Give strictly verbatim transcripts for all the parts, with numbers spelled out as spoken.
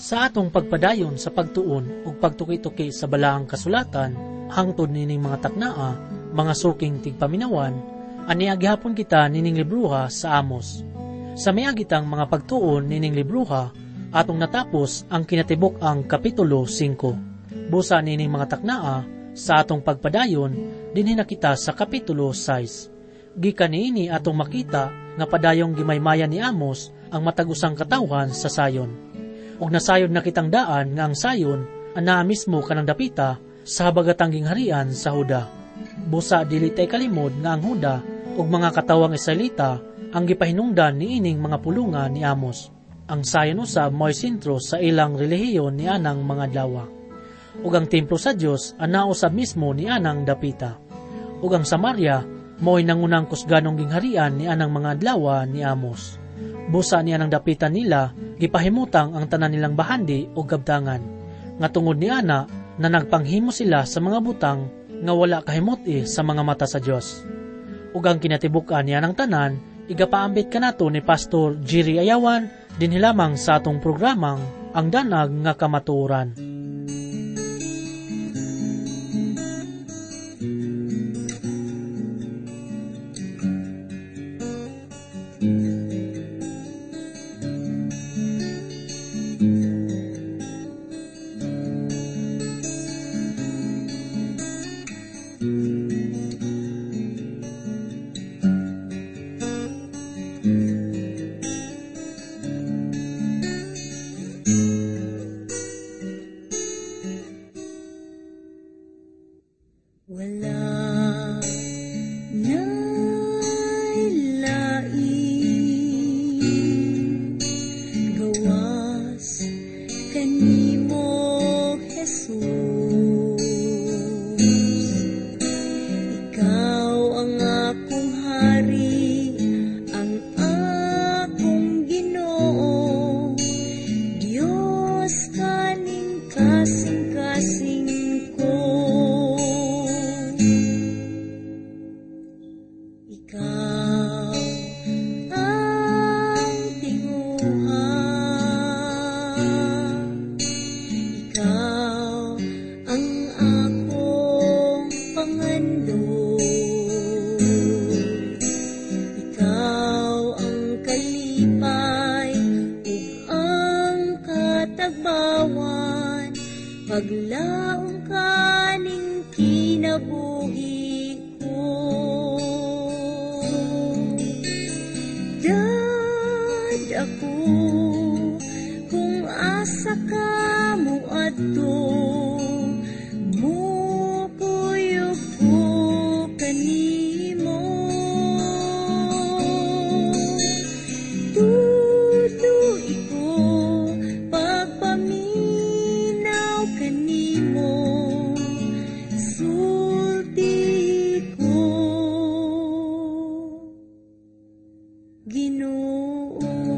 Sa atong pagpadayon sa pagtuon ug pagtuki-tuki sa balaang kasulatan, hangtod nining mga taknaa, mga suking tigpaminawan, aniya gihapon kita nining libruha sa Amos. Sa miagitang mga pagtuon nining libruha, atong natapos ang kinatibok ang Kapitulo singko. Busa nining mga taknaa, sa atong pagpadayon, dinhi na kita sa Kapitulo sais. Gikan niini atong makita nga padayong gimaymayan ni Amos ang matagusang katawhan sa sayon. Ug nasayod na kitang daan nga ang sayon anaa mismo kanang dapita sa habagatang gingharian sa Huda. Busa dili tay kalimod nga ang Huda ug mga katawang Israelita ang gipahinungdan niining mga pulungan ni Amos. Ang sayon usab mo'y sentro sa ilang relihiyon ni anang mga adlaw. Ug ang templo sa Dios anaa usab mismo ni anang dapita. Ug ang Samaria mo'y nangunang kusganong gingharian ni anang mga adlaw ni Amos. Busa ni anang dapitan nila, gipahimutang ang tanan nilang bahandi o gabdangan. Nga tungod ni ana, na nagpanghimo sila sa mga butang nga wala kahimuti sa mga mata sa Dios. Ug ang kinatibukan ni anang tanan, igapaambit kanato ni Pastor Jerry Ayawan, dinhi lamang sa atong programang Ang Danag nga Kamatuoran. Paglaong kaning kinabuhi ko, dad ako kung asa ka mo adto, mukuyog ko kanimo. Tuduy ko pagpaminaw kanimo, sulti ko Ginoo.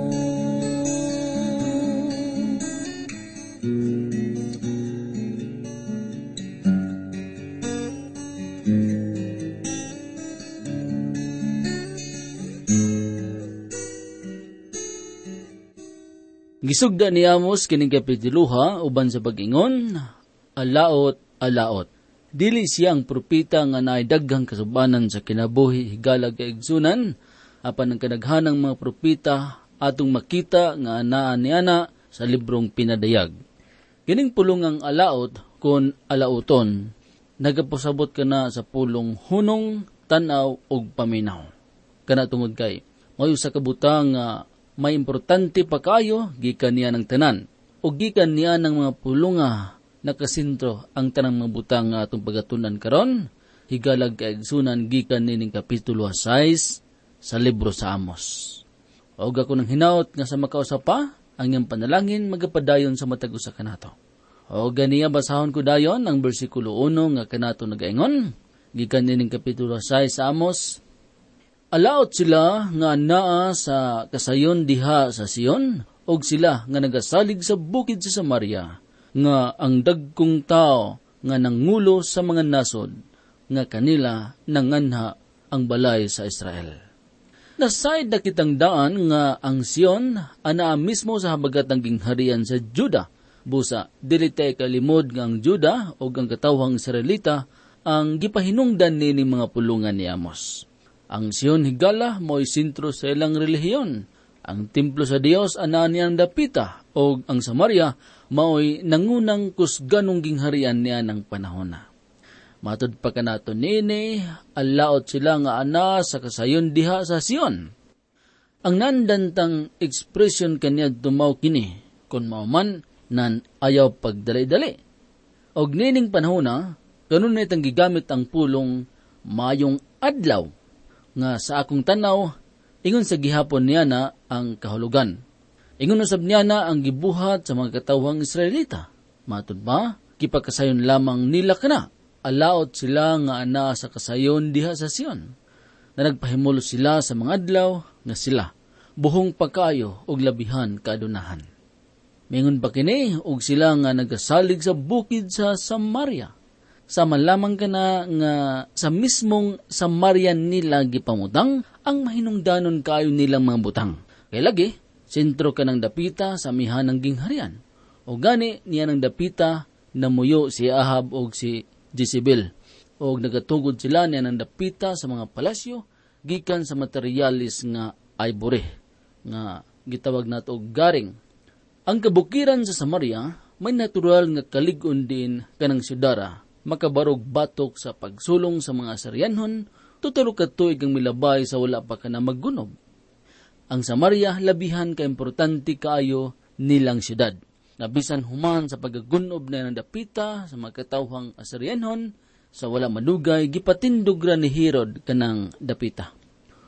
Gisugda ni Amos kining kapituloha uban sa pag-ingon, alaot, alaot. Dili siyang propeta nga naay daghang kasubanan sa kinabuhi higala kaigsunan, apan ang kadaghanang mga propeta atong makita nga anaa niana sa librong pinadayag. Kining pulong ang alaot kun alaoton, nagapasabot ka na sa pulong hunong, tanaw ug paminaw. Kana tungod kay mayo sa kabutang nga may importante pa kayo gikan niya ng tanan o gikan niya ng mga pulunga nakasintro ang tanang mga butang nga atong pagatunan karon higalag kaigsunan gikan nining kapitulo sais sa libro sa Amos. Og ako nang hinaot nga sa makausa pa ang iyang panalangin magapadayon sa matag usa kanato. O ganiya basahon ko dayon ang bersikulo uno nga kanato nagaingon gikan nining kapitulo sais sa Amos. Alaot sila nga naa sa kasayon diha sa Sion, og sila nga nagasalig sa bukid sa Samaria, nga ang dagkong tao nga nangulo sa mga nasod, nga kanila nanganha ang balay sa Israel. Nasayad na kitang daan nga ang Sion anaa mismo sa habagatang gingharian sa Juda, Busa, dili tay kalimod nga ang Juda o ang katawhang Israelita ang gipahinungdan nini mga pulungan ni Amos. Ang Sion higala mo'y sentro sa ilang relihiyon. Ang templo sa Dios ana niyang dapita o ang Samaria mao'y nangunang kusganong gingharian niya ng panahon na. Matod pa kanato nini, alaot sila nga ana sa kasayon diha sa Sion. Ang nandantang ekspresyon kanya tumaw kini, kung mauman nan ayaw pagdali-dali. Og nining panahon na, ganun itang gigamit ang pulong mayong adlaw, nga sa akong tanaw, ingon sa gihapon niya na ang kahulugan. Ingon usab niya na ang gibuhat sa mga katawhang Israelita. Matod ba, kipakasayon lamang nila kana. Alaot sila nga ana sa kasayon diha sa Sion. Na nagpahimulo sila sa mga adlaw nga sila, buhong pagkayo og labihan kaadunahan. Mingon pa kini og sila nga nagasalig sa bukid sa Samaria. Sama lamang kana nga sa mismong Samaria nila gipamutang ang mahinungdanon kayo nilang mga butang. Kay lagi, sentro ka ng dapita sa mihan ng gingharian. O gani niya ng dapita namuyo si Ahab o si Jezebel. O nagatugod sila niya ng dapita sa mga palasyo gikan sa materialis nga ivory nga gitawag nato og garing. Ang kabukiran sa Samaria may natural nga kalig-on din kanang syudara, makabarog batok sa pagsulong sa mga Asaryanhon, tutulo ka tuig ang milabay sa wala pa ka na maggunob. Ang Samaria labihan ka importante kaayo nilang syudad. Nabisan human sa pagagunob na ng dapita sa mga katawhang Asaryanhon, sa wala madugay, gipatindog ra ni Herod kanang dapita.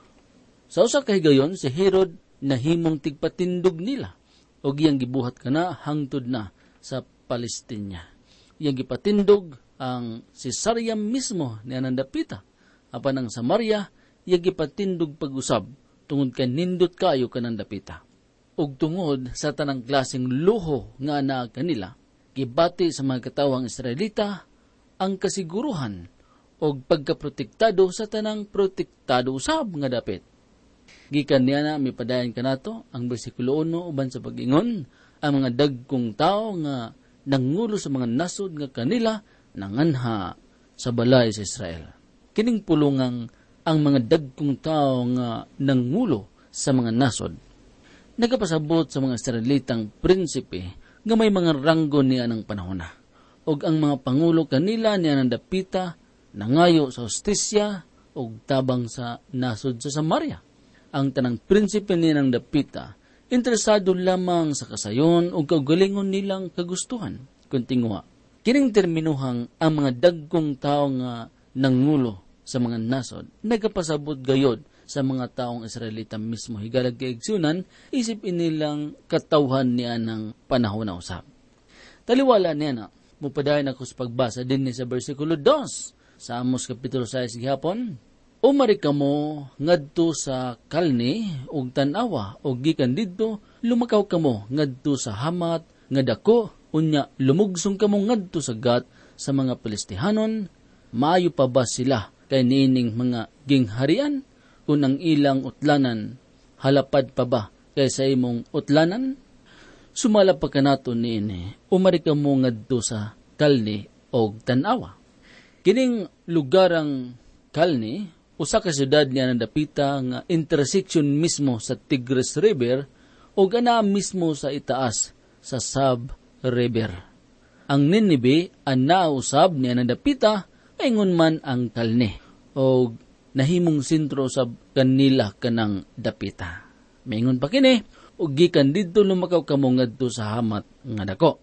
Sa usa ka higayon, si Herod nahimong tigpatindog nila, o giyang gibuhat kana hangtod na sa Palestina. Iyang gipatindog ang Cesarea mismo niya ng dapita. Apan ang Samaria, iyang gipatindog pag-usab, tungod kay nindot kayo kanang dapita. Ug tungod sa tanang klaseng luho nga ana kanila, gibati sa mga katawang Israelita ang kasiguruhan o pagkaprotektado sa tanang protektado usab nga dapit. Gikan niya na mipadayan kanato ang bersikulo uno uban sa pag-ingon, ang mga dagkong tao nga nangulo sa mga nasod nga kanila nanganha sa balay sa Israel. Kining pulungang ang mga dagkong tao nga nangulo sa mga nasod nagapasabot sa mga Israelitang prinsipe nga may mga ranggo niya ng panahon na. Og ang mga pangulo kanila niya ng dapita nangayo sa hustisya og tabang sa nasod sa Samaria. Ang tanang prinsipe niya ng dapita interesado lamang sa kasayon o kaugalingon nilang kagustuhan. Kontinua, kining terminuhang ang mga dagkong tao nga nangulo sa mga nasod nagapasabot gayod sa mga taong Israelita mismo higalag kaigsunan, isip inilang katawhan niya ng panahon na usap. Taliwala niya na, mupadayan ako sa pagbasa din ni sa versikulo two sa Amos Kapitulo six gihapon. Umari ka mo ngadto sa kalni ug tan-awa ug gikan didto lumakaw ka mo ngadto sa hamat nga dako unya lumugsong ka mo ngadto sa gat sa mga Pilistihanon. Maayo pa ba sila kay niining mga gingharian? Kung ang ilang utlanan, halapad pa ba kaysa imong utlanan? Sumala pa ka nato niini, umari ka mo ngadto sa kalni o tan-awa. Kining lugarang kalni, usa ka syudad niya ng dapita nga intersection mismo sa Tigris River o gana mismo sa itaas sa Sab River. Ang Ninibe ang nausab niya ng dapita, ingon man ang kalni o nahimong sentro sa kanila kanang dapita. Maingon pa kini, ug gikan didto lumakaw kamo ngadto sa hamat nga dako.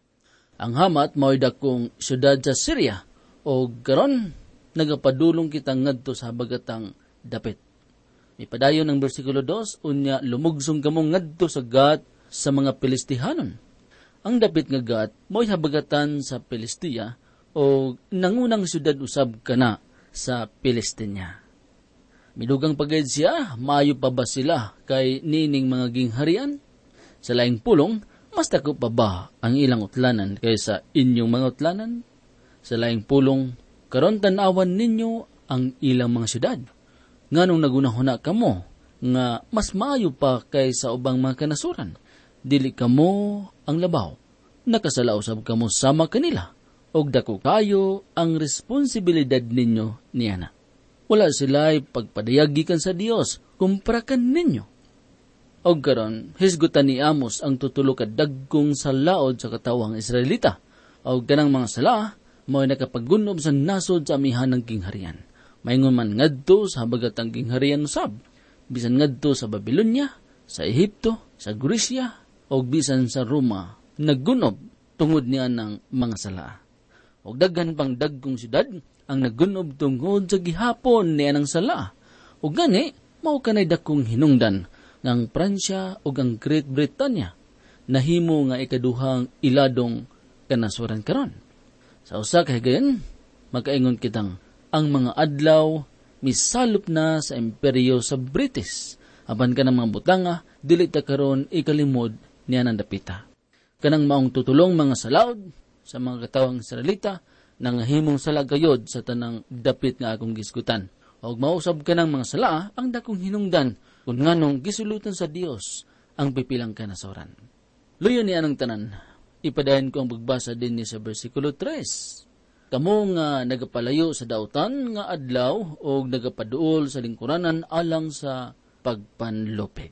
Ang hamat mao'y dakong syudad sa Syria, o karon nagapadulong kita ngadto sa habagatang dapit. Mipadayon ng bersikulo two, unya lumugsong kamo ngadto sa gat sa mga Pilistihanon. Ang dapit nga gat mao'y habagatan sa Pilistia, o nangunang syudad usab kana sa Pilistina. Midugang pagayad siya, maayo pa ba sila kay nining mga gingharian? Sa laing pulong, mas dako pa ba ang ilang utlanan kaysa inyong mga utlanan? Sa laing pulong, karon tan-awan ninyo ang ilang mga syudad. Nganong nagunahuna kamo, nga mas maayo pa kaysa ubang mga kanasuran. Dili kamo ang labaw, nakasala usab kamo sama kanila, og dako kayo ang responsibilidad ninyo niana. Wala sila'y pagpadayag gikan sa Dios, kumprakan ninyo. Og karon, hisgutan ni Amos ang tutulo ka dagkong salaod sa katawang Israelita. Og ganang mga sala, mao'y nakapaggunob sa nasod sa amihan ng kingharian. Maingon man ngadto sa habagat ang kingharian usab, bisan ngadto sa Babylonia, sa Ehipto, sa Grisya, o bisan sa Roma, naggunob tungod niya ng mga sala. O daghan pang dagkong syudad ang naggunob tungod sa gihapon niya ng sala. O gani, mao kanay dakong hinungdan ng Pransya o ang Great Britannia, nahimo nga ikaduhang iladong kanasuran karon. Sa usa ka higayon, makaingon kitang ang mga adlaw misalop na sa imperyo sa British. Apan ka ng mga butanga, dili ta karon ikalimod niya ng dapita. Kanang maong tutulong mga salaod sa mga katawang Israelita, nang himong salagayod sa tanang dapit nga akong gisgutan. O mausab ka ng mga sala, ang dakong hinungdan, kung nganong gisulutan sa Dios ang pipilang kanasoran. Luyon niya ng tanan, ipadayon ko ang pagbasa din ni sa versikulo tres. Kamo nga nagapalayo sa dautan nga adlaw o nagapaduol sa lingkuranan alang sa pagpanlupig.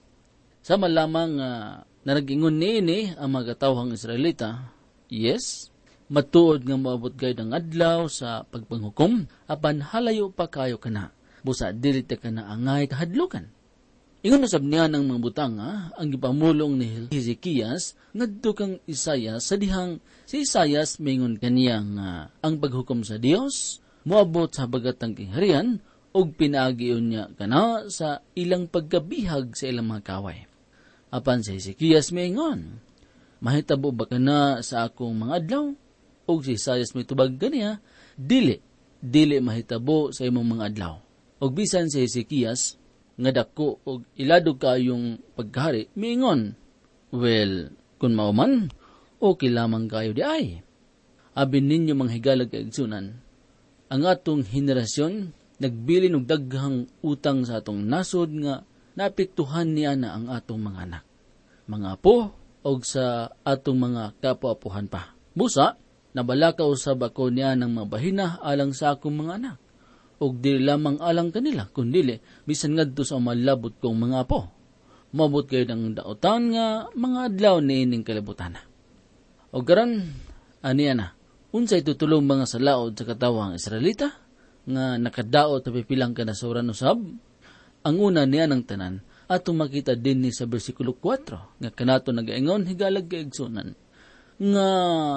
Sama lamang nga uh, naragingon niini ang mga katawang Israelita, yes, matuod nga maabot gayud ang adlaw sa pagpanghukom, apan halayo pa kayo kana, busa dili ta kana angay kahadlukan. Ingon usab niya ng mga butanga ang gipamulong ni Hezekias ngadto kang Isaias sa dihang si Isaias mingon kaniya nga ang paghukom sa Dios moabot sa habagatang kingharian ug pinaagion niya kana sa ilang pagkabihag sa ilang mga kaway. Apan si Hezekias mingon, mahitabo ba kana sa akong mga adlaw? Ug si Isaias mitubag kaniya, dili, dili mahitabo sa imong mga adlaw. Ug bisan si Hezekias nga dako og iladog kayong pagkahari, miingon, well, kung mauman, okay lamang kayo di ay. Abin ninyo mga higalag kaigsunan, ang atong henerasyon, nagbilin og daghang utang sa atong nasod nga napiktuhan niya na ang atong mga anak, mga apo, og sa atong mga kapwa-apuhan pa. Busa, nabalaka usab ako niya ng mga bahina alang sa akong mga anak. Og di lamang alang kanila, kundili, bisan ngadto sa malabot kong mga apo. Mabot kayo ng dautan nga mga adlaw ni ining kalibutan. O karon, aniya na, unsay tutulong mga salaod sa katawang Israelita, nga nakadaot na pipilang kanasuran usab? Ang una niya ng tanan, atong makita din ni sa versikulo four, nga kanato nagaingon higalag kaigsunan, nga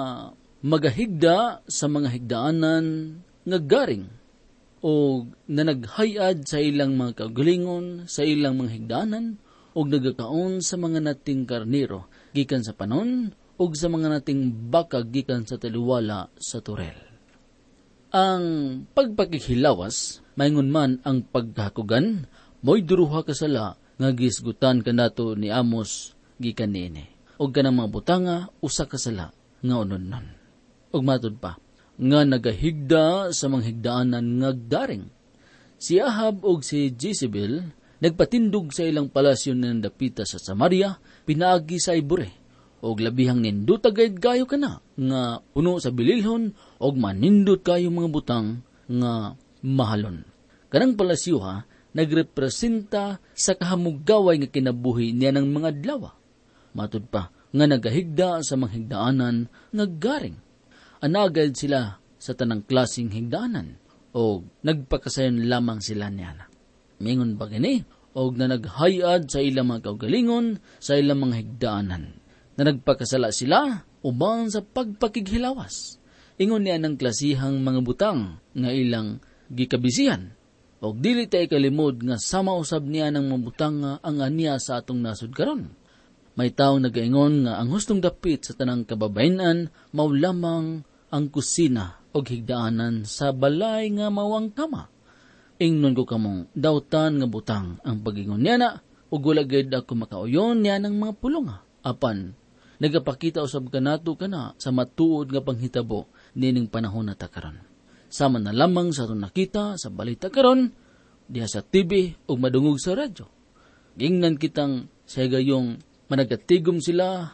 magahigda sa mga higdaanan nga garing, o na naghayad sa ilang mga kaugalingon, sa ilang mga higdanan, o nagakaon sa mga nating karniro, gikan sa panon, o sa mga nating baka gikan sa taliwala sa turel. Ang pagpakikhilawas, maingon man ang paghakugan, mo'y duruha kasala, nga gisgutan kanato ni Amos gikan niini. O kanang mga butanga, usa kasala, nga unon-non. Og matod pa, nga nagahigda sa mga higdaanan nga daring. Si Ahab og si Jezebel nagpatindog sa ilang palasyo ng dapita sa Samaria, pinaagi sa Ibure, og labihang nindot agad kayo kana, nga puno sa bililhon, og manindot kayo mga butang nga mahalon. Kanang palasyo ha, nagrepresenta sa kahamugaway nga kinabuhi niya ng mga adlaw. Matod pa, nga nagahigda sa mga higdaanan nga garing. Anagad sila sa tanang klaseng higdaanan o nagpakasayon lamang sila niya. Mingon ba gini? O na naghayad sa ilang mga kaugalingon sa ilang mga higdaanan. Na nagpakasala sila uban sa pagpakighilawas. Ingon niya ng klasihang mga butang nga ilang gikabisihan. O dili tayo kalimod nga sama usab niya ng mga butang nga ang aniya sa atong nasud karon. May taong nagaingon nga ang hustong dapit sa tanang kababayenan mao lamang ang kusina o higdaanan sa balay nga mawang kama. Ingnon ko kamong dautan nga butang ang pagingon niya na o gulagad ako makauyon niya ng mga pulong. Apan, nagapakita usab kanato kana sa matuod nga panghitabo nining panahon na takaron. Sama na lamang sa itong nakita sa balita karon, diha sa T V o madungog sa radyo. Ingnan kitang sa gayong managatigom sila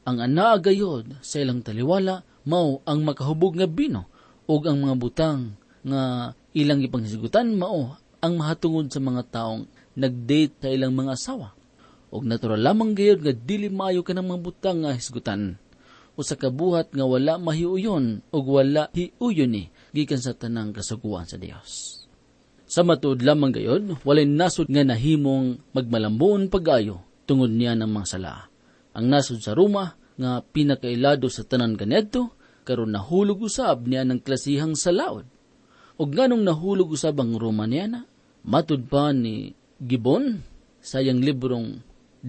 Ang anaa gayod sa ilang taliwala mao ang makahubog nga bino ug ang mga butang nga ilang ipanghisgutan mao ang mahatungod sa mga taong nagdate sa ilang mga asawa. Og natural lamang gayud nga dili maayo ka ng mga butang nga hisgutan. Usa ka buhat nga wala mahiuyon og wala hiuyon ni gikan sa tanang kasuguan sa Dios. Sa matuod lamang gayud, walay nasod nga nahimong magmalambon pag-ayo tungod niya ng mga sala. Ang nasod sa Roma nga pinakailado sa tanan kanedto karon nahulog usab niya ng klasihang salaod. Og nganong nahulog usab ang Roma niya na? Matud pa ni Gibbon sa iyang librong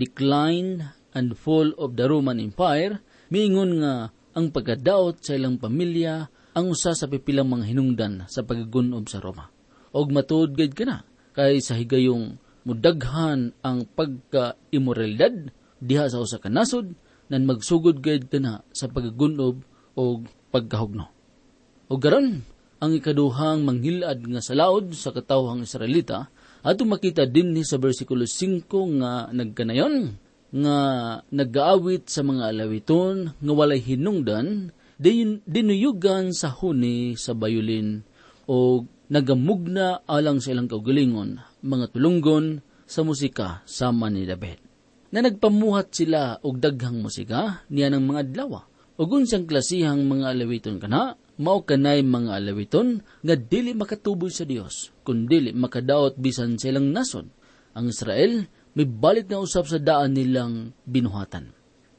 Decline and Fall of the Roman Empire, miingon nga ang pagkadaot sa ilang pamilya ang usa sa pipilang mga hinungdan sa paggunob sa Roma. Og matuod gayud kana kay sa higayong mudaghan ang pagka-immoralidad diha sa usa ka nasod nan magsugod gayud kana sa paggunob og pagkahugno. Og karon ang ikaduhang manghilad nga salaod sa katawhang Israelita ato makita dinhi sa bersikulo singko nga nagkanayon nga nagaawit sa mga alawiton nga walay hinungdan din dinuyugan sa huni sa bayulin o nagamugna alang sa ilang kaugalingon mga tulunggon sa musika sama ni David. Na nagpamuhat sila og daghang musika niya ng mga adlaw. Ug unsang klasihang mga alawiton kana mao kanay mga alawiton nga dili makatuboy sa Dios kundi makadaot bisan sa ilang nasod. Ang Israel may balik na usab sa daan nilang binuhatan.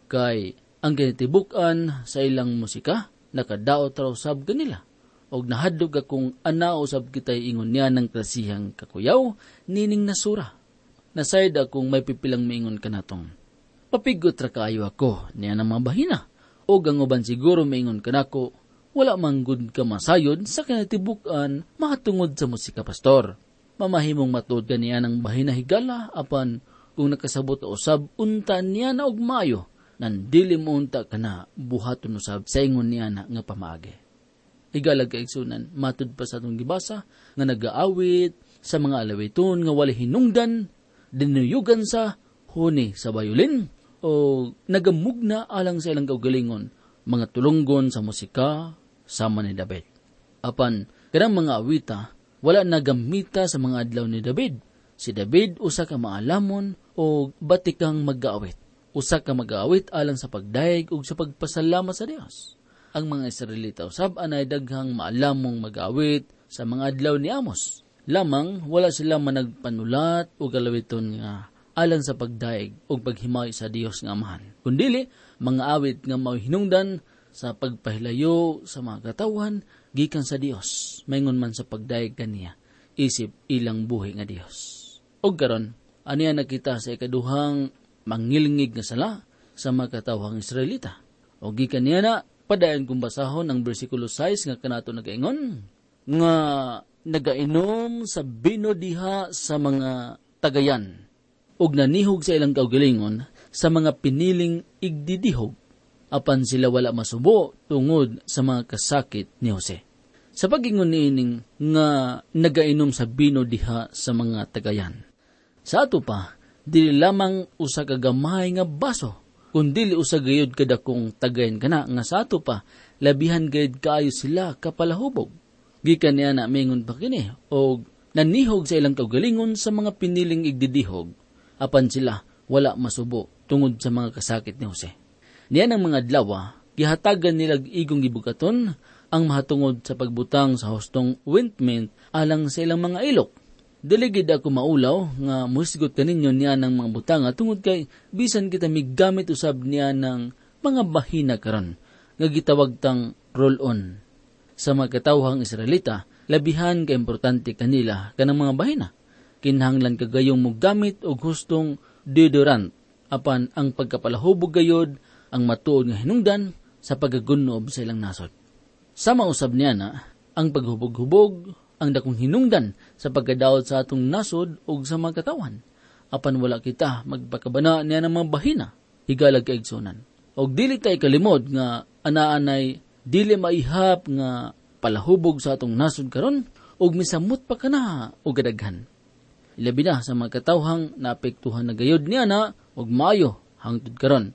Kay ang kinatibuk-an sa ilang musika nakadaot ra usab kanila. Og nahadlok akong ana usab kitay ingon niya ng klasihang kakuyaw nining nasura. Nasayad akong may pipilang maingon kanatong. Papigot ra kaayo ako niya ng mga bahina. Og ang uban siguro maingon kanako, wala manggod ka masayod sa kinatibuk-an makatungod sa musika, pastor. Mamahimong matuod ka niya ng bahina higala apan kung nakasabot usab unta niya na og maayo nan dili mo unta ka na buhaton usab sa ingon niya na nga pamaagi. Higala kaigsunan matud pa sa atong gibasa nga nagaawit sa mga alawiton nga wala hinungdan dinuyugan sa huni sa bayulin o nagamugna alang sa ilang kaugalingon mga tulunggon sa musika sama ni David. Apan kanang mga awita wala nagamita sa mga adlaw ni David. Si David usa ka maalamon o batikang mag-aawit. Usa ka mag-aawit alang sa pagdayeg ug sa pagpasalamat sa Dios. Ang mga Israelita usab anay daghang maalamong mag-aawit sa mga adlaw ni Amos. Lamang wala sila managpanulat o galawiton nga alang sa pagdaig o paghimaw sa Dios nga Amahan. Kundili, mga awit nga mauhinungdan sa pagpahilayo sa mga katawan, gikan sa Dios, maingon man sa pagdaig kaniya, isip ilang buhi nga Dios. O karon, aniya nakita sa ikaduhang mangilingig nga sala sa mga katawhang Israelita. O gikan niya na, padayon kong basahon ang versikulo six nga kanato nagaingon, nga nagainom sa bino diha sa mga tagayan, ug nanihog sa ilang kaugalingon sa mga piniling igdidihog, apan sila wala masubo tungod sa mga kasakit ni Jose. Sa pag-ingon niining nga nagainom sa bino diha sa mga tagayan. Sa ato pa, dili lamang usa ka gamay nga baso, kundi usa gayud kadakong tagayan kana nga sa ato pa, labihan gayud kaayo sila kapalahubog. Gikan niya na mingon pa kini, o nanihog sa ilang kaugalingon sa mga piniling igdidihog, apan sila wala masubo tungod sa mga kasakit ni Jose. Niyan ang mga adlaw, gihatagan nilag igong gibukaton ang mahatungod sa pagbutang sa hustong ointment alang sa ilang mga ilok. Deligid ako maulaw nga musgot kaninyo niya ng mga butanga tungod kay bisan kita migamit usab niya ng mga bahina karon nga gitawag tang roll-on. Sa mga katawhang Israelita, labihan ka importante kanila kanang mga bahina. Kinahanglan kagayong mo gamit og hustong deodorant apan ang pagkapalahubog gayod ang matuod nga hinungdan sa pagagunob sa ilang nasod. Sama usab niya na ang paghubog-hubog ang dakong hinungdan sa pagkadaot sa atong nasod ug sa mga katawan. Apan wala kita magpakabana niya ng mga bahina, higalag kaigsunan. Og dili tay kalimod nga anaanay dili maihap nga palahubog sa atong nasod karon ug misamot pa kana og kadaghan. Ilabi na sa mga katawhang naapektuhan na gayod niya na og maayo hangtod karon.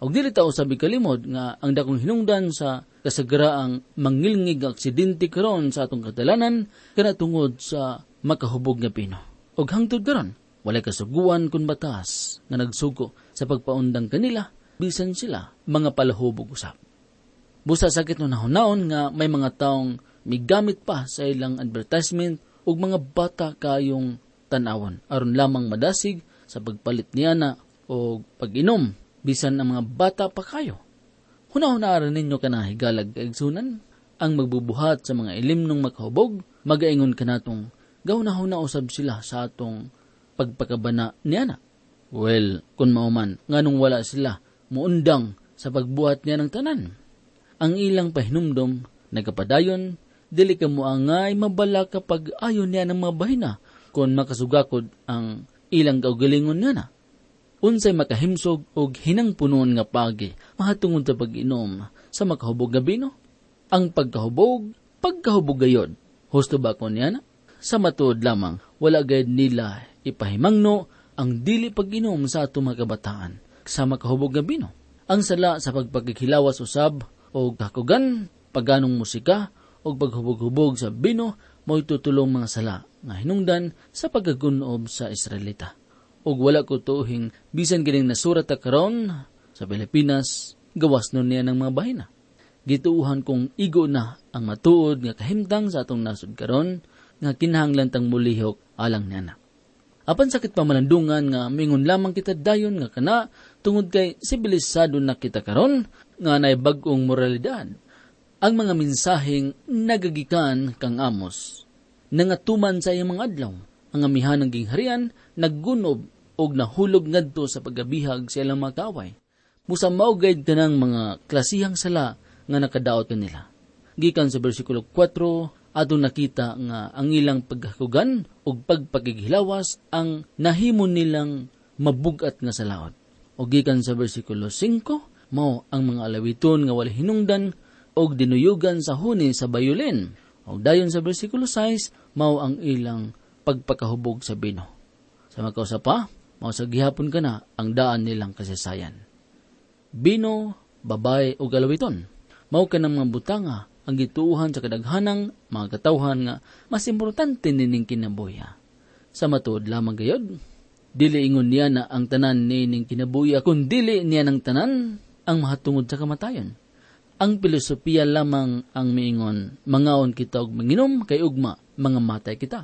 Og dili ta usab ikalimod nga ang dakong hinungdan sa kasagaraang mangilngig nga aksidente karon sa atong kadalanan kana tungod sa makahubog nga pino. Og hangtod karon, walay kasuguan kun batas nga nagsugo sa pagpaundang kanila bisan sila mga palahubog usab. Busa sakit no nahunaon nga may mga taong migamit pa sa ilang advertisement ug mga bata kayong tan-awon aron lamang madasig sa pagpalit niya na o pag-inom bisan ang mga bata pa kayo. Hunahunaaran ninyo ka na higalag kaigsunan ang magbubuhat sa mga ilimnong makahubog, magaingon ka natong gahunahuna usab sila sa atong pagpakabana niya na. Well, kung mauman, nganong wala sila muundang sa pagbuhat niya ng tanan. Ang ilang pahinumdom, nagkapadayon, dili ka mo angay mabala kapag ayon niya ng mga bahina kung makasugakod ang ilang kaugalingon niya na. Unsay makahimsog og hinang punon nga pagi mahatungod sa pag-inom sa makahubog nga bino. Ang pagkahubog, pagkahubog gayod. Husto ba ko niya na? Sa matuod lamang, wala gayud nila ipahimangno ang dili pag-inom sa ato mga kabataan sa makahubog nga bino. Ang sala sa pagpagkikilawas usab o kakugan, paganong musika o paghubog-hubog sa bino mo'y tutulong mga sala nga hinungdan sa pagagunob sa Israelita. Og wala ko tuuhing bisan gining nasurat ta karon sa Pilipinas, gawas nun niya ng mga bahina. Gituuhan kong igo na ang matuod nga kahimtang sa atong nasud karon nga kinahanglan tang mulihok alang niana. Apan sakit pamalandungan nga mingon lamang kita dayon nga kana tungod kay sibilisado na kita karon nga nay bag-ong moralidad. Ang mga mensaheng nagagikan kang Amos nangatuman sa iyang mga adlaw. Ang amihan ng gingharian naggunob og nahulog ngadto sa pagabihag sa ilang mga kaway. Busa maugayad ka ng mga klasihang sala nga nakadaot kanila. Gikan sa bersikulo four, atong nakita nga ang ilang paghakugan og pagpakighilawas ang nahimo nilang mabugat nga salaot. O gikan sa bersikulo five, mao ang mga alawiton nga wala hinungdan og dinuyugan sa huni sa bayulin. O dayon sa bersikulo six, mao ang ilang pagpakahubog sa bino. Sa makausa pa, mao sa gihapon ka na ang daan nilang kasaysayan. Bino, babay o galawiton, mao ka ng mga butanga ang gituuhan sa kadaghanang mga katawhan nga mas importante nining kinabuya. Sa matuod lamang gayod, dili ingon niya na ang tanan nining kinabuya, kung dili niya ng tanan ang mahatungod sa kamatayon. Ang filosofiya lamang ang miingon, mangaon kita og manginom kay ugma mga matay kita.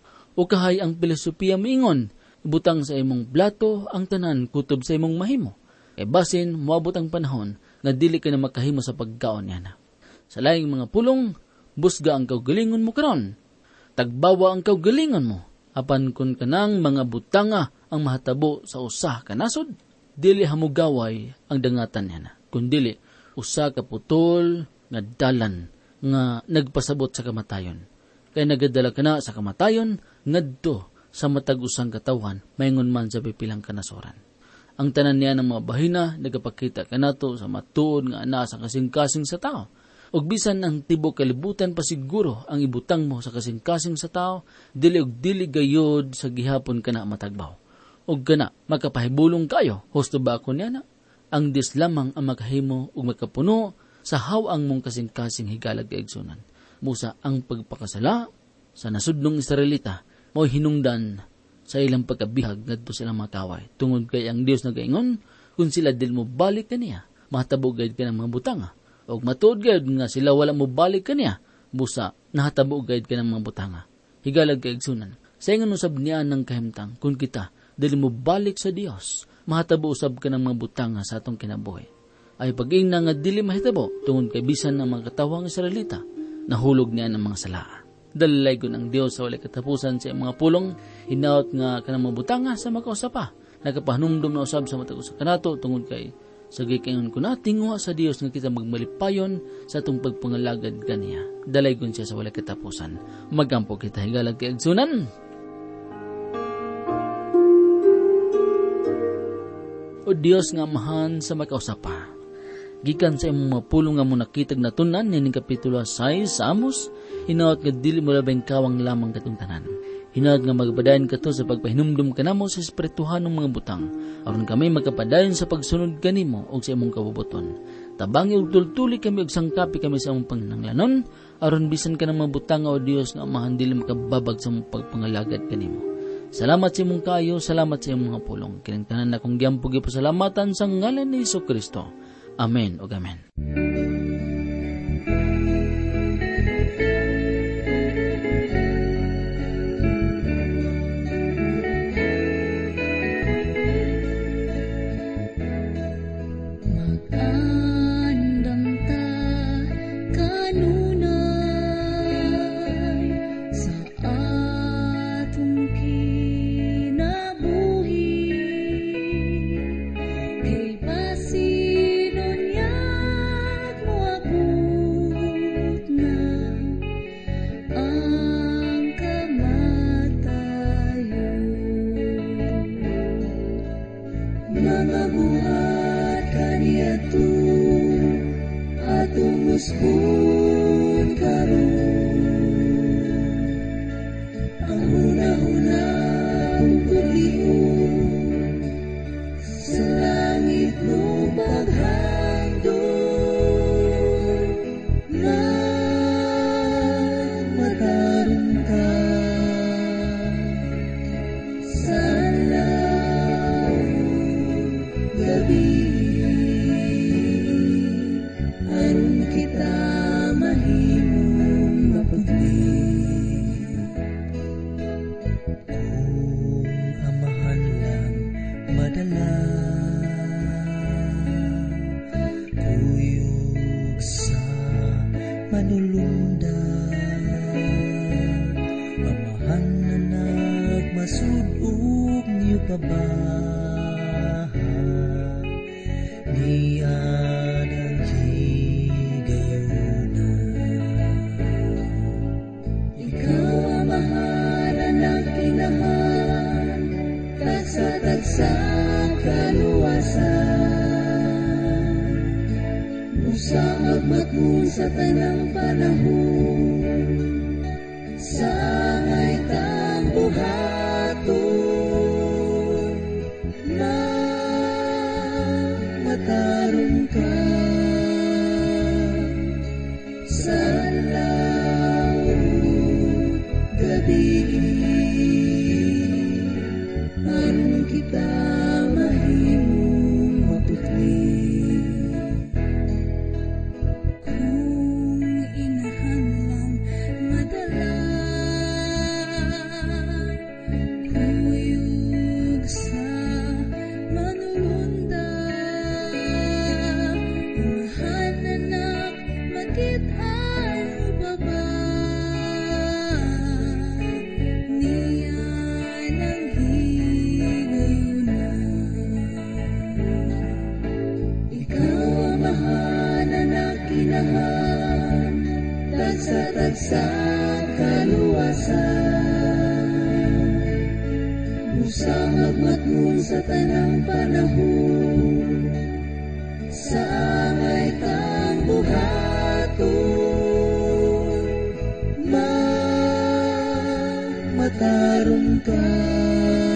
O kahay ang filosofiya miingon, butang sa imong blato ang tanan kutob sa imong mahimo. E basin, moabot ang panahon nga dili ka na makahimo sa pagkaon niya na. Sa laing mga pulong, busga ang kaugalingon mo karon. Tagbawa ang kaugalingon mo. Apan kun kanang mga butanga ang mahatabo sa usa ka nasod, dili hamugaway ang dangatan niya na. Kun dili, usa ka putol nga dalan nga nagpasabot sa kamatayon. Kaya nagadala ka na sa kamatayon, ngadto sa matag usang katawan, mayngon man sa pipilang kanasoran. Ang tanan niya ng mga bahina, nagapakita ka nato sa matuod nga ana sa kasing-kasing sa tao. Og bisan ang tibok kalibutan pa siguro ang ibutang mo sa kasing-kasing sa tao, dili og dili gayod sa gihapon ka na matagbaw. Og kana, makapahibulong kayo, husto ba ako niya na? Ang Diyos lamang ang makahimo og makapuno sa hawang mong kasing-kasing higalag kaigsunan. Musa ang pagpakasala sa nasudnong Israelita, mo'y hinungdan sa ilang pagkabihag ngadto silang makaway. Tungod kay ang Dios nagaingon, kung sila dil mo balik kaniya, mahatabo gayud ka ng mga butanga. Og matuod gayud nga sila wala mo balik kaniya, busa nahatabo gayud ka ng mga butanga. Higalag kaigsunan. Sa ingon usab niya ng kahimtang, kung kita dili mo balik sa Dios, mahatabo usab ka ng mga butanga sa atong kinabuhi. Ay pag-ingna nga dili mahitabo tungod kay bisan ng mga katawang Israelita, nahulog niya ng mga sala. Dalilay ko ng Diyos sa walay katapusan sa mga pulong, hinaot nga kanang mga butanga sa makausa pa. Nagapahanumdum na usab sa matag usa kanato tungod kay sa gikaingon ko na tinguha sa Dios nga kita magmalipayon sa atong pagpangalagad kaniya. Dalay ko siya sa walay katapusan. Magampo kita higalag kay agsunan. O Dios nga amahan sa makausa pa. Gikan sa imong mga pulong nga mo nakitag na tunan nining kapitulo six sa Amos, hinaot nga dili mo labing kawang lamang katong tanan. Hinaot nga magpadayon kato sa pagpahinumdum kanamo sa espirituhan ng mga butang, aron kami magkapadayon sa pagsunod kanimo o sa imong kabubuton. Tabangi ug tultuli kami ug sangkapi kami sa imong pangnanglanon, aron bisan ka ng mga butang o Dios nga amahan dili makababag sa imong pagpangalagad kanimo. Salamat sa imong kaayo, salamat sa imong mga pulong. Kining tanan akong giampo gipasalamatan sa ngalan ni Hesukristo. Amen ug amen. Sa tanang panahon, sangay kang buhaton, na mataron ka sa laot gabi, aron kita mahimong maputli. Sa kaluwasan, musang agmatngon sa tanang panahon, sangay kang buhaton, mamatarong ka.